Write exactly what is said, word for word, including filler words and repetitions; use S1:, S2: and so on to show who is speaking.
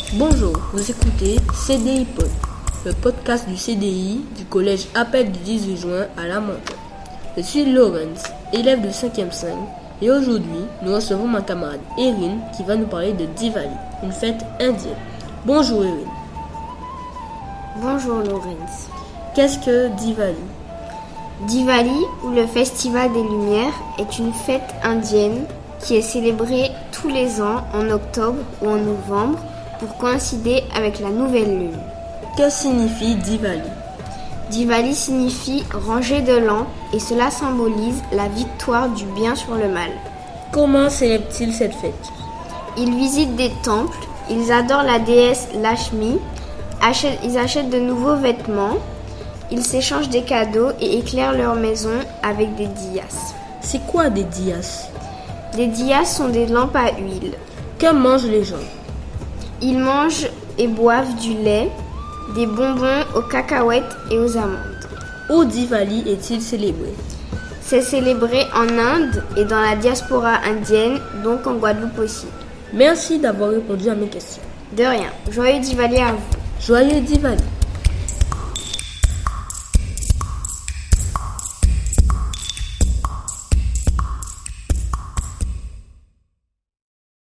S1: Bonjour, vous écoutez C D I Pod, le podcast du C D I du collège Appel du dix-huit juin à La Montagne. Je suis Laurence, élève de cinquième cinq, et aujourd'hui, nous recevons ma camarade Erin qui va nous parler de Diwali, une fête indienne. Bonjour Erin.
S2: Bonjour Laurence.
S1: Qu'est-ce que Diwali?
S2: Diwali, ou le Festival des Lumières, est une fête indienne qui est célébrée tous les ans en octobre ou en novembre pour coïncider avec la nouvelle lune.
S1: Que signifie Diwali?
S2: Diwali signifie rangée de lampes et cela symbolise la victoire du bien sur le mal.
S1: Comment célèbrent-ils cette fête?
S2: Ils visitent des temples, ils adorent la déesse Lakshmi, achètent, ils achètent de nouveaux vêtements, ils s'échangent des cadeaux et éclairent leur maison avec des diyas.
S1: C'est quoi des diyas?
S2: Les diyas sont des lampes à huile.
S1: Que mangent les gens?
S2: Ils mangent et boivent du lait, des bonbons aux cacahuètes et aux amandes.
S1: Où Diwali est-il célébré?
S2: C'est célébré en Inde et dans la diaspora indienne, donc en Guadeloupe aussi.
S1: Merci d'avoir répondu à mes questions.
S2: De rien. Joyeux Diwali à vous.
S1: Joyeux Diwali.